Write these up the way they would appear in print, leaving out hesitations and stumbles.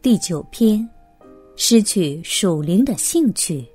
第9篇，失去属灵的兴趣。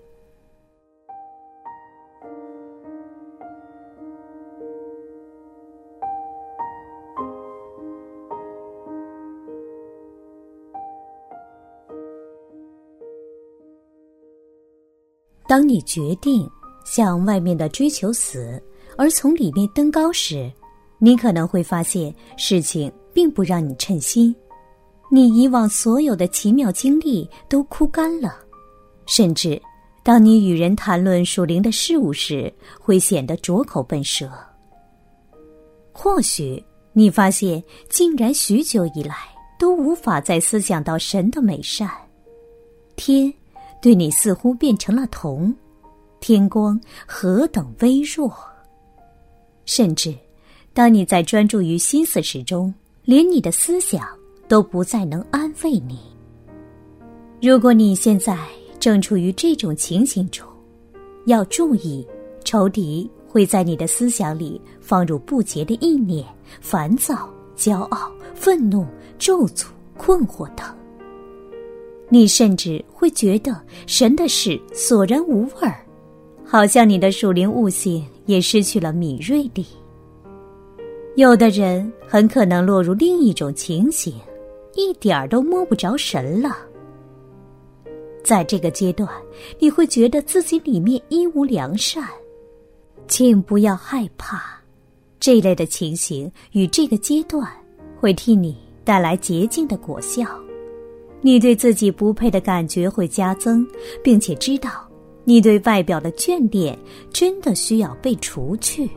当你决定向外面的追求死，而从里面登高时，你可能会发现事情并不让你称心，你以往所有的奇妙经历都枯干了，甚至当你与人谈论属灵的事物时，会显得拙口笨舌。或许你发现竟然许久以来都无法再思想到神的美善，天对你似乎变成了铜，天光何等微弱。甚至当你在专注于心思时中，连你的思想都不再能安慰你。如果你现在正处于这种情形中，要注意，仇敌会在你的思想里放入不洁的意念、烦躁、骄傲、愤怒、咒诅、困惑等。你甚至会觉得神的事索然无味儿，好像你的属灵悟性也失去了敏锐力。有的人很可能落入另一种情形，一点儿都摸不着神了。在这个阶段，你会觉得自己里面一无良善。请不要害怕，这类的情形与这个阶段会替你带来洁净的果效。你对自己不配的感觉会加增，并且知道你对外表的眷恋真的需要被除去。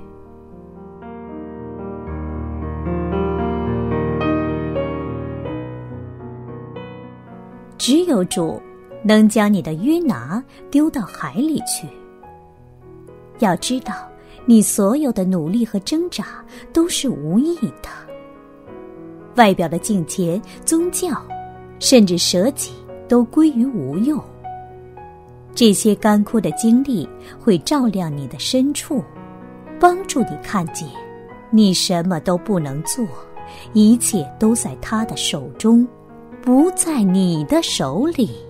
只有主能将你的约拿丢到海里去。要知道，你所有的努力和挣扎都是无益的。外表的敬虔、宗教甚至舍己都归于无用。这些干枯的经历会照亮你的深处，帮助你看见你什么都不能做，一切都在他的手中，不在你的手里。